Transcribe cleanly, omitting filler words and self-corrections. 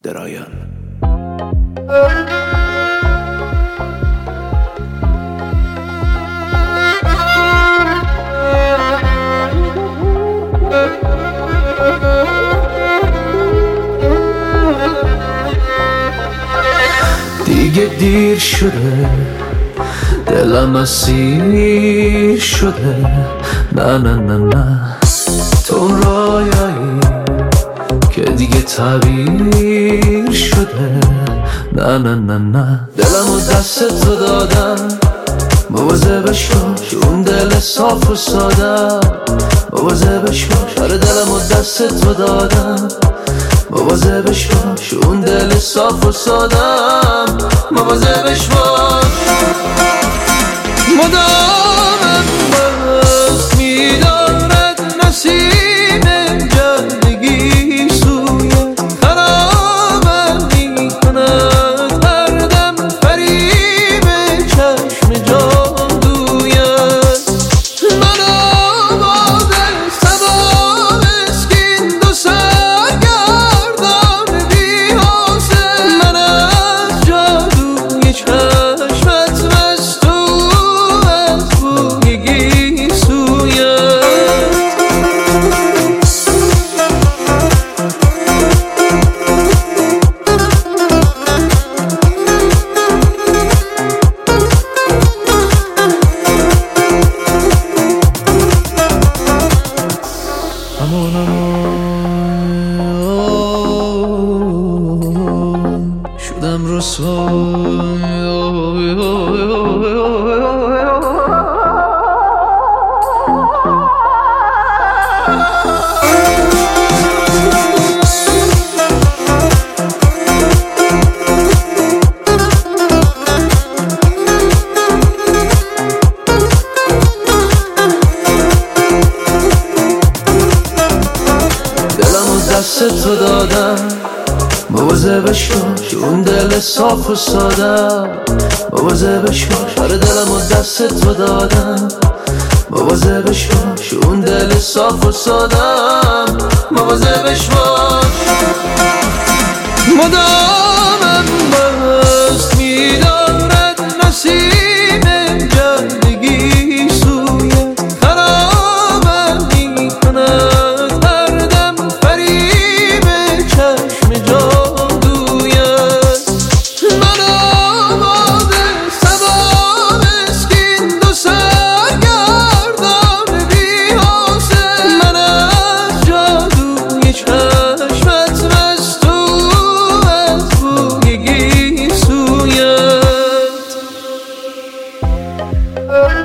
درایان. دیگه دیر شده، دلم اسیر شده. نه نه نه نه، تو اون رویایی که دیگه تعبیر شده. نه نه نه نه، دلمو دست تو دادم، مواظبش باش اون دل صاف و ساده. مواظبش باش، آره دلمو دست تو دادم، مواظبش باش اون دل صاف و سادم. مواظبش باش، مدامم باز میدارد نسیم جلدگی سوی خرابم میکند هر دم فریب چشم جادویت. من آباد سبا مسکین دو سرگردان بی‌حاصل، من از جادوی چشمت مستو از بوی گیسویت. شدم دلمو دست تو دادم، مواظبش باش اون دل صاف و ساده. مواظبش باش، آره دلمو دست تو دادم، مواظبش باش اون دل صاف و سادم. مواظبش باش، مدامم باز میدارد نسیم جلدگی سوی خرابم میکند هر دم فریب چشم جادویت. من آباد سبا مسکین دو سرگردان بی‌حاصل، من از جادوی چشمت مستو از بوی گیسویت.